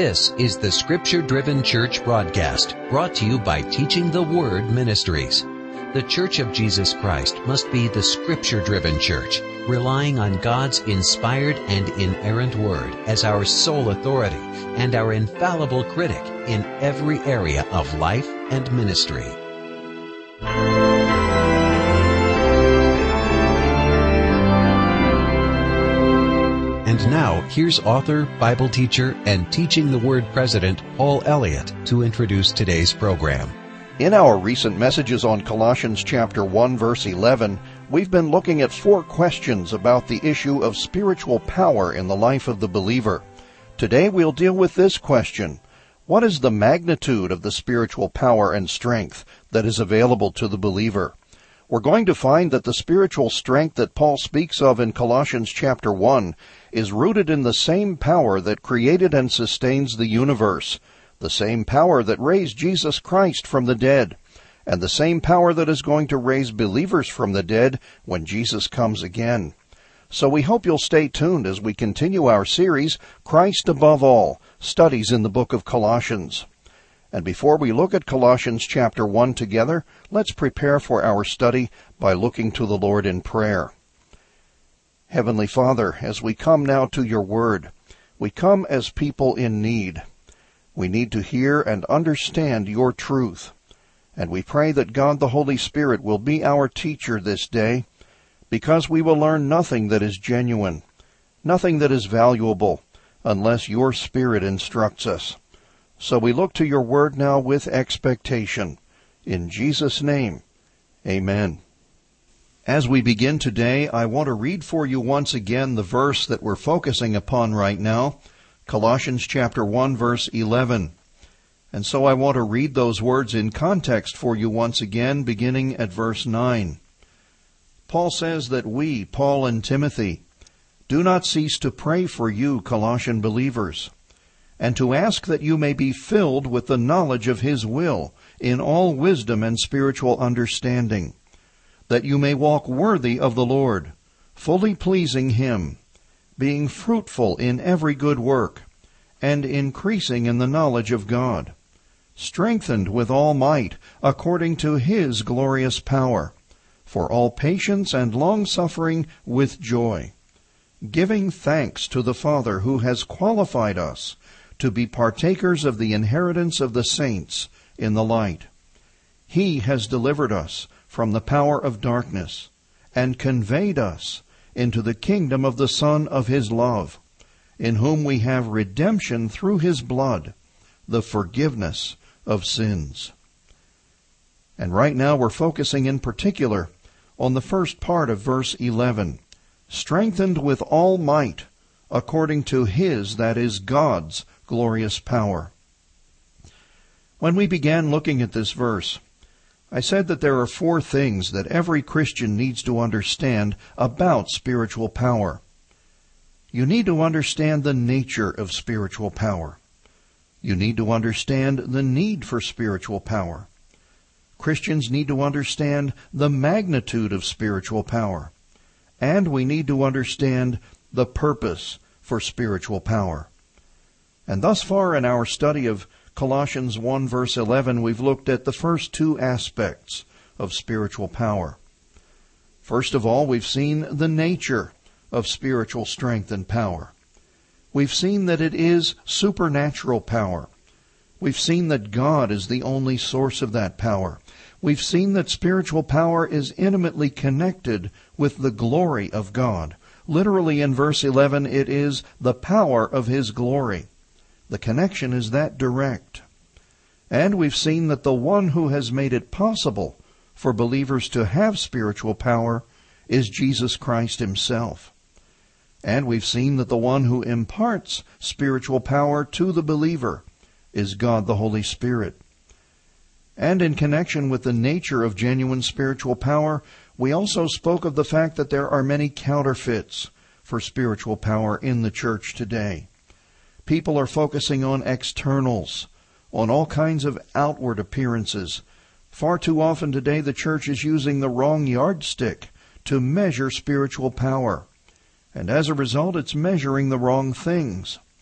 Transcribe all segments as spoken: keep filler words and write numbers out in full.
This is the Scripture-Driven Church broadcast, brought to you by Teaching the Word Ministries. The Church of Jesus Christ must be the Scripture-Driven Church, relying on God's inspired and inerrant Word as our sole authority and our infallible critic in every area of life and ministry. And now, here's author, Bible teacher, and Teaching the Word president Paul Elliott to introduce today's program. In our recent messages on Colossians chapter one, verse eleven, we've been looking at four questions about the issue of spiritual power in the life of the believer. Today we'll deal with this question: what is the magnitude of the spiritual power and strength that is available to the believer? We're going to find that the spiritual strength that Paul speaks of in Colossians chapter one is rooted in the same power that created and sustains the universe, the same power that raised Jesus Christ from the dead, and the same power that is going to raise believers from the dead when Jesus comes again. So we hope you'll stay tuned as we continue our series, Christ Above All, Studies in the Book of Colossians. And before we look at Colossians chapter one together, let's prepare for our study by looking to the Lord in prayer. Heavenly Father, as we come now to your word, we come as people in need. We need to hear and understand your truth. And we pray that God the Holy Spirit will be our teacher this day, because we will learn nothing that is genuine, nothing that is valuable, unless your Spirit instructs us. So we look to your word now with expectation. In Jesus' name, amen. As we begin today, I want to read for you once again the verse that we're focusing upon right now, Colossians chapter one, verse eleven. And so I want to read those words in context for you once again, beginning at verse nine. Paul says that we, Paul and Timothy, do not cease to pray for you, Colossian believers, and to ask that you may be filled with the knowledge of his will in all wisdom and spiritual understanding, that you may walk worthy of the Lord, fully pleasing him, being fruitful in every good work, and increasing in the knowledge of God, strengthened with all might according to his glorious power, for all patience and long-suffering with joy, giving thanks to the Father who has qualified us to be partakers of the inheritance of the saints in the light. He has delivered us from the power of darkness and conveyed us into the kingdom of the Son of his love, in whom we have redemption through his blood, the forgiveness of sins. And right now we're focusing in particular on the first part of verse eleven, strengthened with all might according to his, that is God's, glorious power. When we began looking at this verse, I said that there are four things that every Christian needs to understand about spiritual power. You need to understand the nature of spiritual power. You need to understand the need for spiritual power. Christians need to understand the magnitude of spiritual power. And we need to understand the purpose for spiritual power. And thus far in our study of Colossians one, verse eleven, we've looked at the first two aspects of spiritual power. First of all, we've seen the nature of spiritual strength and power. We've seen that it is supernatural power. We've seen that God is the only source of that power. We've seen that spiritual power is intimately connected with the glory of God. Literally in verse eleven, it is the power of his glory. The connection is that direct. And we've seen that the one who has made it possible for believers to have spiritual power is Jesus Christ himself. And we've seen that the one who imparts spiritual power to the believer is God the Holy Spirit. And in connection with the nature of genuine spiritual power, we also spoke of the fact that there are many counterfeits for spiritual power in the church today. People are focusing on externals, on all kinds of outward appearances. Far too often today the church is using the wrong yardstick to measure spiritual power. And as a result, it's measuring the wrong things.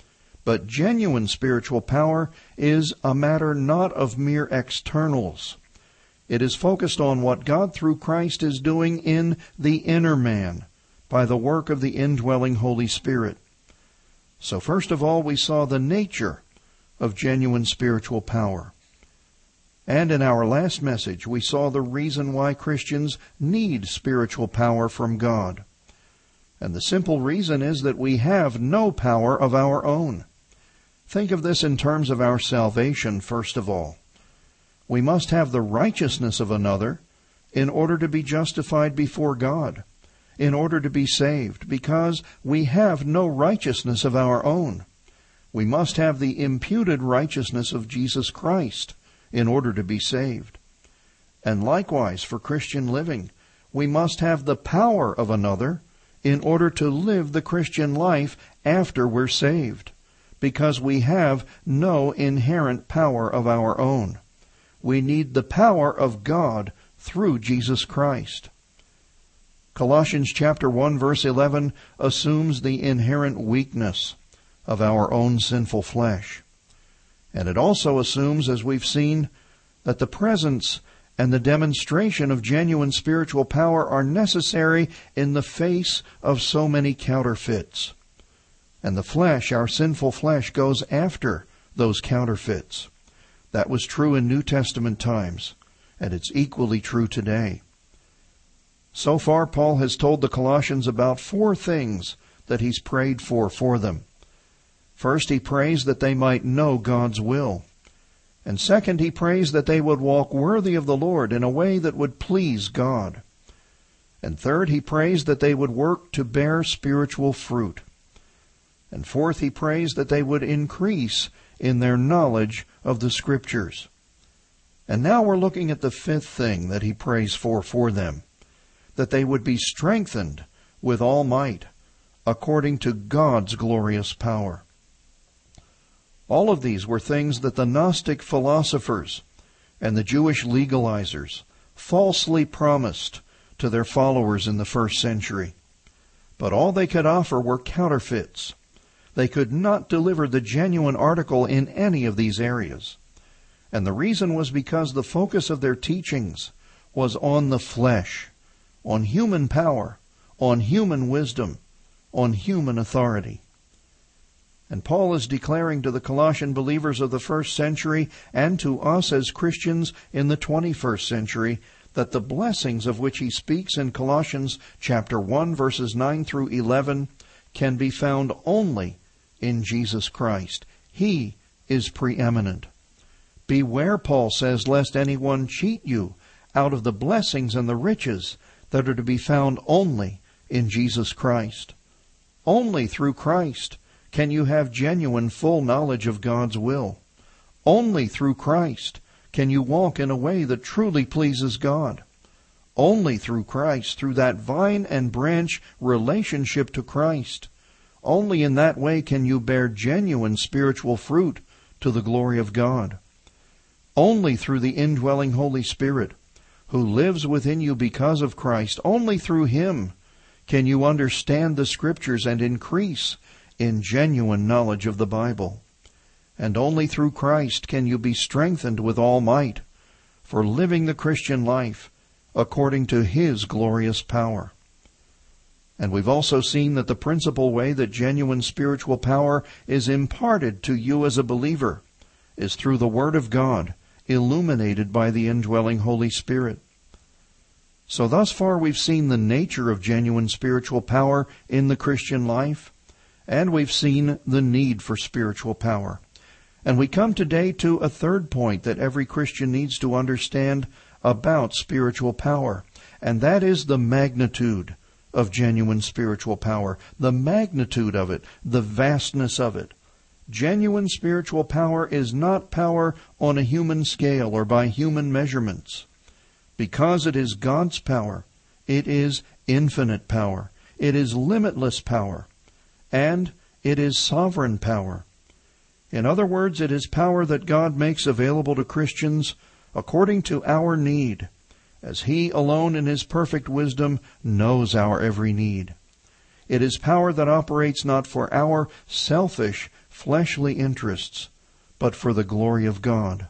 But genuine spiritual power is a matter not of mere externals. It is focused on what God through Christ is doing in the inner man by the work of the indwelling Holy Spirit. So first of all, we saw the nature of genuine spiritual power. And in our last message, we saw the reason why Christians need spiritual power from God. And the simple reason is that we have no power of our own. Think of this in terms of our salvation, first of all. We must have the righteousness of another in order to be justified before God, in order to be saved, because we have no righteousness of our own. We must have the imputed righteousness of Jesus Christ in order to be saved. And likewise, for Christian living, we must have the power of another in order to live the Christian life after we're saved, because we have no inherent power of our own. We need the power of God through Jesus Christ. Colossians chapter one verse eleven assumes the inherent weakness of our own sinful flesh. And it also assumes, as we've seen, that the presence and the demonstration of genuine spiritual power are necessary in the face of so many counterfeits. And the flesh, our sinful flesh, goes after those counterfeits. That was true in New Testament times, and it's equally true today. So far, Paul has told the Colossians about four things that he's prayed for for them. First, he prays that they might know God's will. And second, he prays that they would walk worthy of the Lord in a way that would please God. And third, he prays that they would work to bear spiritual fruit. And fourth, he prays that they would increase in their knowledge of the Scriptures. And now we're looking at the fifth thing that he prays for for them, that they would be strengthened with all might, according to God's glorious power. All of these were things that the Gnostic philosophers and the Jewish legalizers falsely promised to their followers in the first century. But all they could offer were counterfeits. They could not deliver the genuine article in any of these areas. And the reason was because the focus of their teachings was on the flesh, on human power, on human wisdom, on human authority. And Paul is declaring to the Colossian believers of the first century and to us as Christians in the twenty-first century that the blessings of which he speaks in Colossians chapter one verses nine through eleven can be found only in Jesus Christ. He is preeminent. Beware, Paul says, lest anyone cheat you out of the blessings and the riches that are to be found only in Jesus Christ. Only through Christ can you have genuine full knowledge of God's will. Only through Christ can you walk in a way that truly pleases God. Only through Christ, through that vine and branch relationship to Christ, only in that way can you bear genuine spiritual fruit to the glory of God. Only through the indwelling Holy Spirit, who lives within you because of Christ, only through Him can you understand the Scriptures and increase in genuine knowledge of the Bible. And only through Christ can you be strengthened with all might for living the Christian life according to His glorious power. And we've also seen that the principal way that genuine spiritual power is imparted to you as a believer is through the Word of God, illuminated by the indwelling Holy Spirit. So thus far we've seen the nature of genuine spiritual power in the Christian life, and we've seen the need for spiritual power. And we come today to a third point that every Christian needs to understand about spiritual power, and that is the magnitude of genuine spiritual power, the magnitude of it, the vastness of it. Genuine spiritual power is not power on a human scale or by human measurements. Because it is God's power, it is infinite power, it is limitless power, and it is sovereign power. In other words, it is power that God makes available to Christians according to our need, as He alone in His perfect wisdom knows our every need. It is power that operates not for our selfish, fleshly interests, but for the glory of God.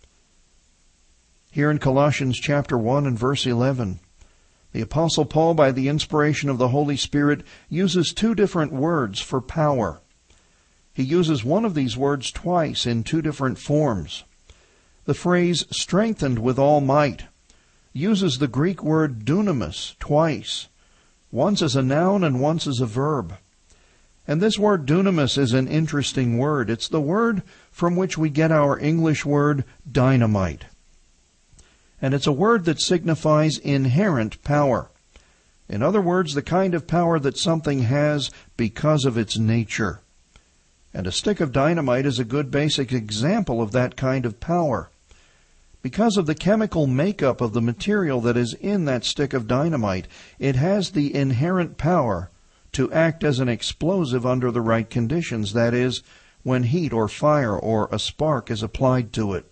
Here in Colossians chapter one and verse eleven, the Apostle Paul, by the inspiration of the Holy Spirit, uses two different words for power. He uses one of these words twice in two different forms. The phrase strengthened with all might uses the Greek word dunamis twice, once as a noun and once as a verb. And this word dunamis is an interesting word. It's the word from which we get our English word dynamite. And it's a word that signifies inherent power. In other words, the kind of power that something has because of its nature. And a stick of dynamite is a good basic example of that kind of power. Because of the chemical makeup of the material that is in that stick of dynamite, it has the inherent power to act as an explosive under the right conditions, that is, when heat or fire or a spark is applied to it.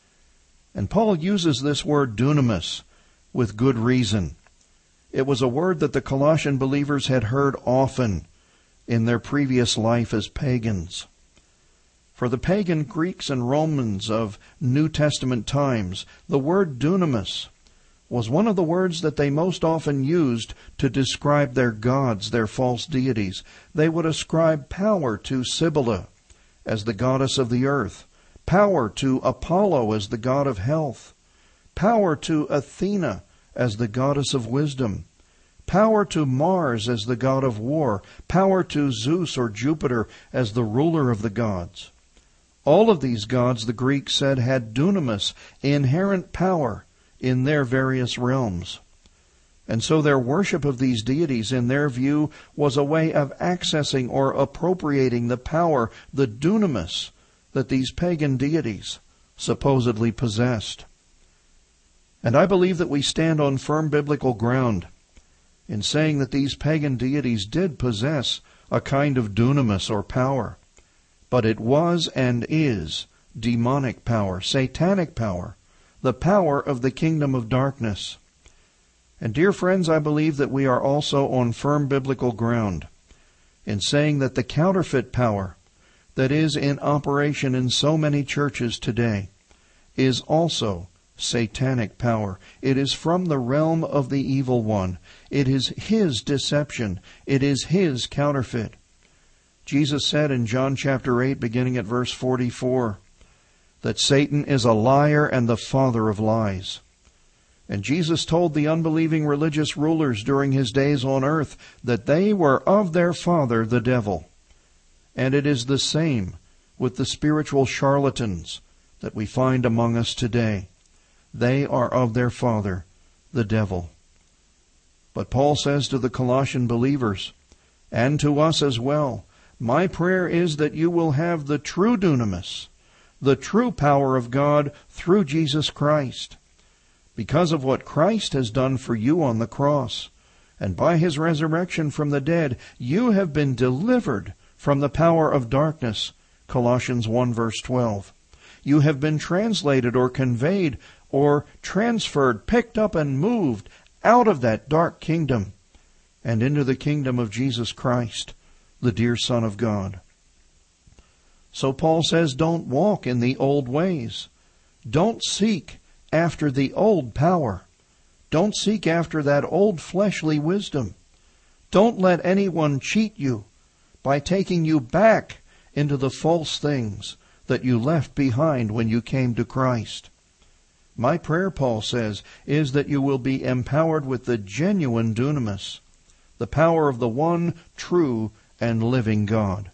And Paul uses this word dunamis with good reason. It was a word that the Colossian believers had heard often in their previous life as pagans. For the pagan Greeks and Romans of New Testament times, the word dunamis was one of the words that they most often used to describe their gods, their false deities. They would ascribe power to Cybele as the goddess of the earth, power to Apollo as the god of health, power to Athena as the goddess of wisdom, power to Mars as the god of war, power to Zeus or Jupiter as the ruler of the gods. All of these gods, the Greeks said, had dunamis, inherent power, in their various realms. And so their worship of these deities, in their view, was a way of accessing or appropriating the power, the dunamis, that these pagan deities supposedly possessed. And I believe that we stand on firm biblical ground in saying that these pagan deities did possess a kind of dunamis or power, but it was and is demonic power, satanic power, the power of the kingdom of darkness. And dear friends, I believe that we are also on firm biblical ground in saying that the counterfeit power that is in operation in so many churches today is also satanic power. It is from the realm of the evil one. It is his deception. It is his counterfeit. Jesus said in John chapter eight, beginning at verse forty-four, that Satan is a liar and the father of lies. And Jesus told the unbelieving religious rulers during his days on earth that they were of their father, the devil. And it is the same with the spiritual charlatans that we find among us today. They are of their father, the devil. But Paul says to the Colossian believers, and to us as well, my prayer is that you will have the true dunamis, the true power of God through Jesus Christ. Because of what Christ has done for you on the cross, and by his resurrection from the dead, you have been delivered from the power of darkness, Colossians one verse twelve. You have been translated or conveyed or transferred, picked up and moved out of that dark kingdom and into the kingdom of Jesus Christ, the dear Son of God. So Paul says, don't walk in the old ways. Don't seek after the old power. Don't seek after that old fleshly wisdom. Don't let anyone cheat you by taking you back into the false things that you left behind when you came to Christ. My prayer, Paul says, is that you will be empowered with the genuine dunamis, the power of the one true and living God.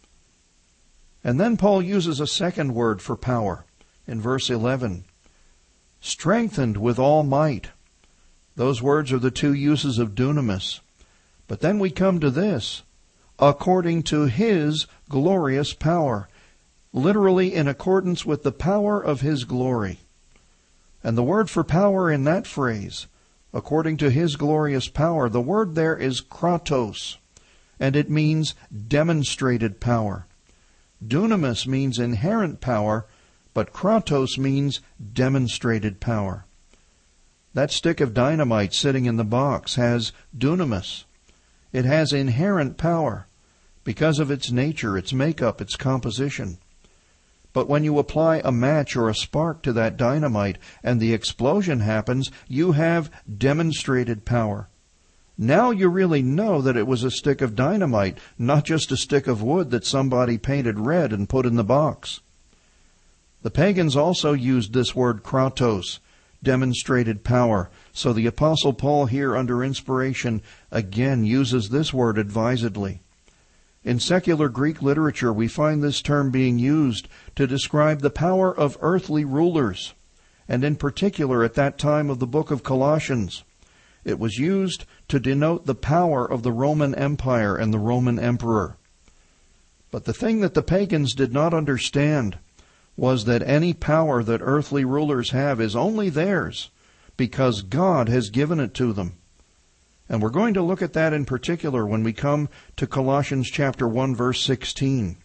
And then Paul uses a second word for power in verse eleven. Strengthened with all might. Those words are the two uses of dunamis. But then we come to this, according to his glorious power, literally in accordance with the power of his glory. And the word for power in that phrase, according to his glorious power, the word there is kratos, and it means demonstrated power. Dunamis means inherent power, but kratos means demonstrated power. That stick of dynamite sitting in the box has dunamis. It has inherent power because of its nature, its makeup, its composition. But when you apply a match or a spark to that dynamite and the explosion happens, you have demonstrated power. Now you really know that it was a stick of dynamite, not just a stick of wood that somebody painted red and put in the box. The pagans also used this word kratos, demonstrated power. So the Apostle Paul here, under inspiration, again uses this word advisedly. In secular Greek literature, we find this term being used to describe the power of earthly rulers, and in particular at that time of the book of Colossians, it was used to denote the power of the Roman Empire and the Roman emperor. But the thing that the pagans did not understand was that any power that earthly rulers have is only theirs because God has given it to them. And we're going to look at that in particular when we come to Colossians chapter one, verse sixteen.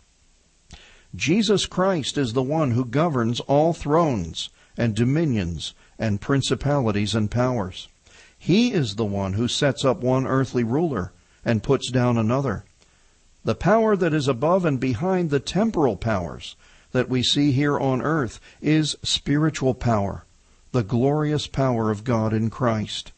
Jesus Christ is the one who governs all thrones and dominions and principalities and powers. He is the one who sets up one earthly ruler and puts down another. The power that is above and behind the temporal powers that we see here on earth is spiritual power, the glorious power of God in Christ.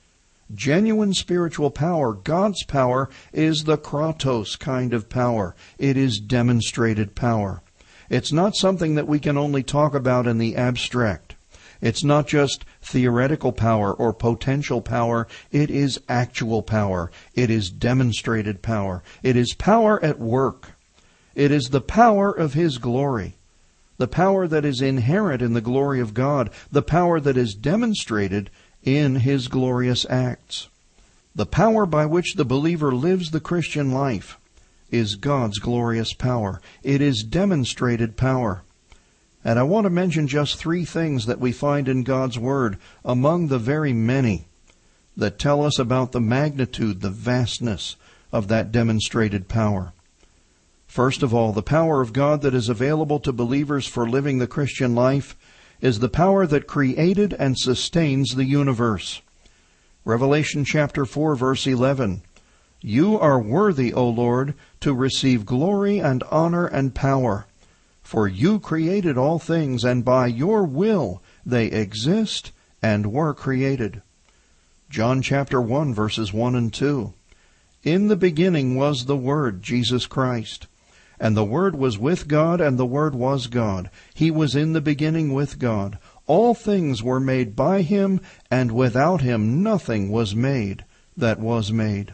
Genuine spiritual power, God's power, is the kratos kind of power. It is demonstrated power. It's not something that we can only talk about in the abstract. It's not just theoretical power or potential power. It is actual power. It is demonstrated power. It is power at work. It is the power of His glory, the power that is inherent in the glory of God, the power that is demonstrated in His glorious acts. The power by which the believer lives the Christian life is God's glorious power. It is demonstrated power. And I want to mention just three things that we find in God's Word among the very many that tell us about the magnitude, the vastness of that demonstrated power. First of all, the power of God that is available to believers for living the Christian life is the power that created and sustains the universe. Revelation chapter four, verse eleven. You are worthy, O Lord, to receive glory and honor and power, for you created all things, and by your will they exist and were created. John chapter one, verses one and two. In the beginning was the Word, Jesus Christ. And the Word was with God, and the Word was God. He was in the beginning with God. All things were made by Him, and without Him nothing was made that was made.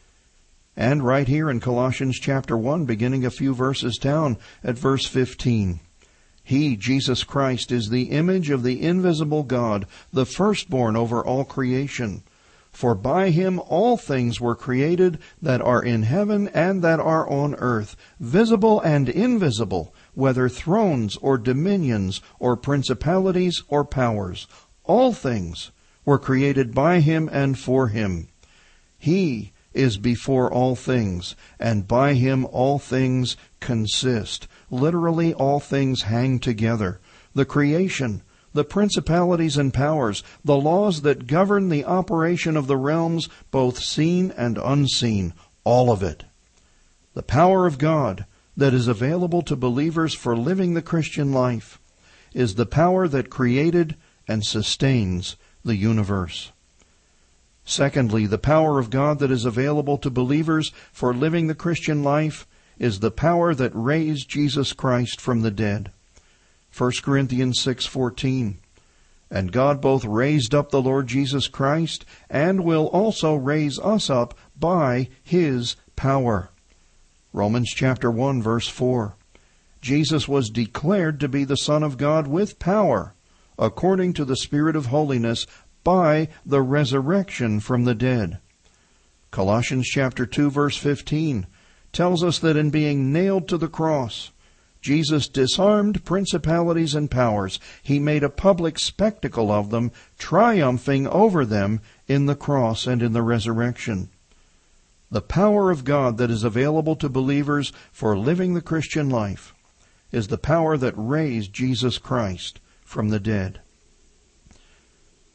And right here in Colossians chapter one, beginning a few verses down at verse fifteen. He, Jesus Christ, is the image of the invisible God, the firstborn over all creation. For by Him all things were created that are in heaven and that are on earth, visible and invisible, whether thrones or dominions or principalities or powers. All things were created by Him and for Him. He is before all things, and by Him all things consist. Literally, all things hang together. The creation, the principalities and powers, the laws that govern the operation of the realms, both seen and unseen, all of it. The power of God that is available to believers for living the Christian life is the power that created and sustains the universe. Secondly, the power of God that is available to believers for living the Christian life is the power that raised Jesus Christ from the dead. First Corinthians six fourteen. And God both raised up the Lord Jesus Christ and will also raise us up by His power. Romans chapter one, verse four. Jesus was declared to be the Son of God with power, according to the Spirit of holiness, by the resurrection from the dead. Colossians chapter two, verse fifteen tells us that in being nailed to the cross, Jesus disarmed principalities and powers. He made a public spectacle of them, triumphing over them in the cross and in the resurrection. The power of God that is available to believers for living the Christian life is the power that raised Jesus Christ from the dead.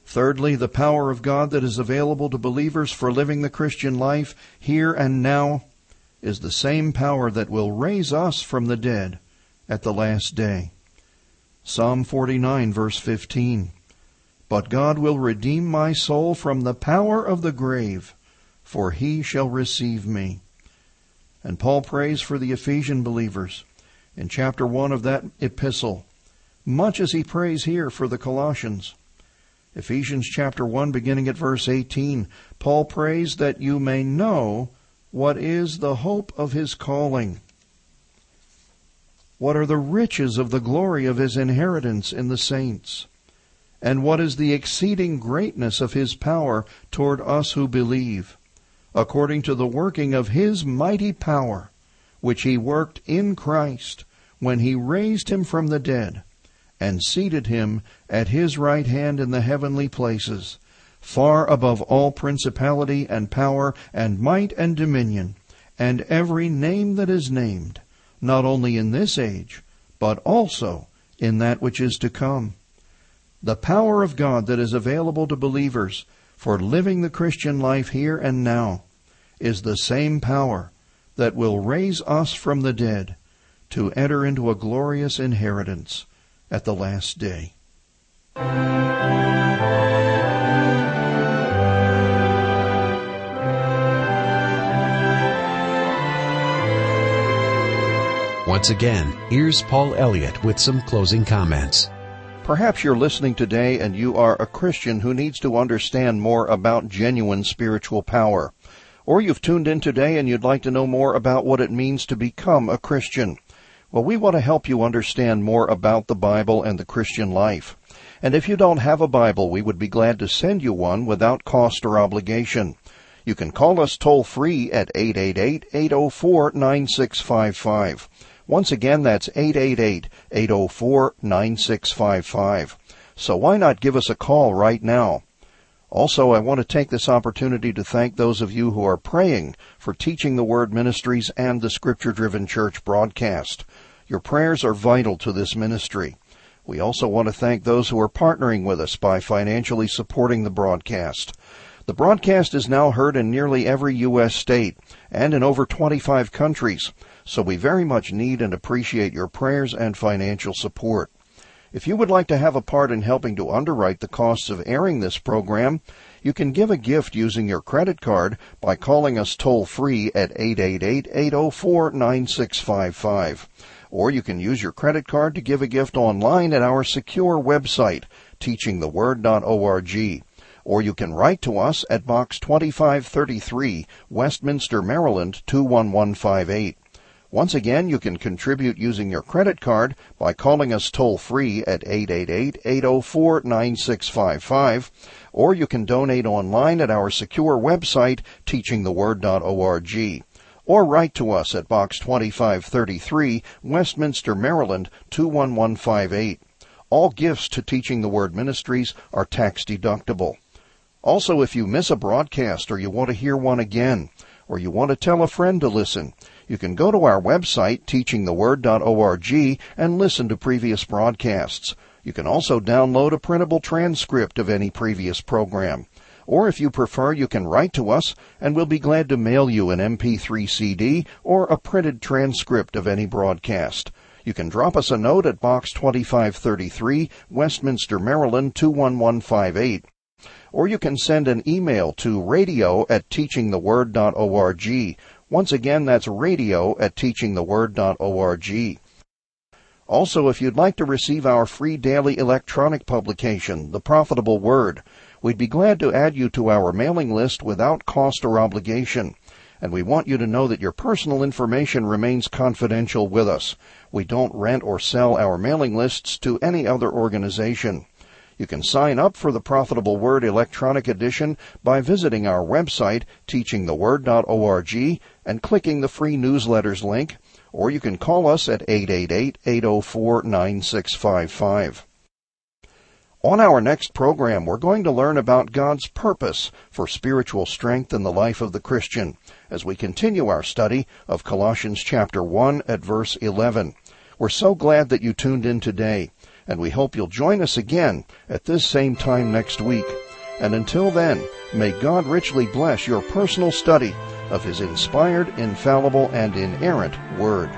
Thirdly, the power of God that is available to believers for living the Christian life here and now is the same power that will raise us from the dead at the last day. Psalm forty-nine, verse fifteen. But God will redeem my soul from the power of the grave, for he shall receive me. And Paul prays for the Ephesian believers in chapter one of that epistle, much as he prays here for the Colossians. Ephesians chapter one, beginning at verse eighteen, Paul prays that you may know what is the hope of his calling. What are the riches of the glory of his inheritance in the saints? And what is the exceeding greatness of his power toward us who believe, according to the working of his mighty power, which he worked in Christ when he raised him from the dead, and seated him at his right hand in the heavenly places, far above all principality and power and might and dominion, and every name that is named, not only in this age, but also in that which is to come. The power of God that is available to believers for living the Christian life here and now is the same power that will raise us from the dead to enter into a glorious inheritance at the last day. Once again, here's Paul Elliott with some closing comments. Perhaps you're listening today and you are a Christian who needs to understand more about genuine spiritual power. Or you've tuned in today and you'd like to know more about what it means to become a Christian. Well, we want to help you understand more about the Bible and the Christian life. And if you don't have a Bible, we would be glad to send you one without cost or obligation. You can call us toll-free at eight eight eight, eight oh four, nine six five five. Once again, that's eight eight eight, eight oh four, nine six five five. So why not give us a call right now? Also, I want to take this opportunity to thank those of you who are praying for Teaching the Word Ministries and the Scripture-Driven Church broadcast. Your prayers are vital to this ministry. We also want to thank those who are partnering with us by financially supporting the broadcast. The broadcast is now heard in nearly every U S state and in over twenty-five countries, so we very much need and appreciate your prayers and financial support. If you would like to have a part in helping to underwrite the costs of airing this program, you can give a gift using your credit card by calling us toll-free at eight eight eight, eight oh four, nine six five five. Or you can use your credit card to give a gift online at our secure website, teaching the word dot org. Or you can write to us at Box twenty-five thirty-three, Westminster, Maryland, two one one five eight. Once again, you can contribute using your credit card by calling us toll-free at eight eight eight, eight oh four, nine six five five, or you can donate online at our secure website, teaching the word dot org. Or write to us at Box twenty-five thirty-three, Westminster, Maryland, two one one five eight. All gifts to Teaching the Word Ministries are tax-deductible. Also, if you miss a broadcast or you want to hear one again, or you want to tell a friend to listen, you can go to our website, teaching the word dot org, and listen to previous broadcasts. You can also download a printable transcript of any previous program. Or if you prefer, you can write to us, and we'll be glad to mail you an M P three C D or a printed transcript of any broadcast. You can drop us a note at Box twenty-five thirty-three, Westminster, Maryland, two one one five eight. Or you can send an email to radio at teaching the word dot org. Once again, that's radio at teaching the word dot org. Also, if you'd like to receive our free daily electronic publication, The Profitable Word, we'd be glad to add you to our mailing list without cost or obligation. And we want you to know that your personal information remains confidential with us. We don't rent or sell our mailing lists to any other organization. You can sign up for the Profitable Word electronic edition by visiting our website, teaching the word dot org, and clicking the free newsletters link, or you can call us at eight eight eight, eight oh four, nine six five five. On our next program, we're going to learn about God's purpose for spiritual strength in the life of the Christian as we continue our study of Colossians chapter one at verse eleven. We're so glad that you tuned in today. and we hope you'll join us again at this same time next week. And until then, may God richly bless your personal study of His inspired, infallible, and inerrant Word.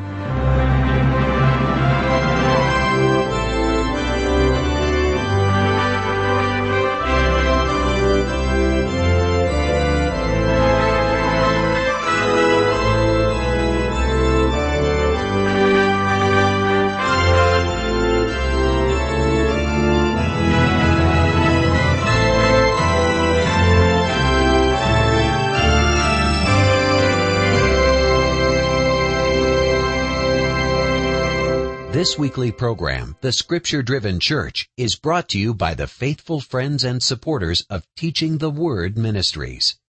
This weekly program, The Scripture-Driven Church, is brought to you by the faithful friends and supporters of Teaching the Word Ministries.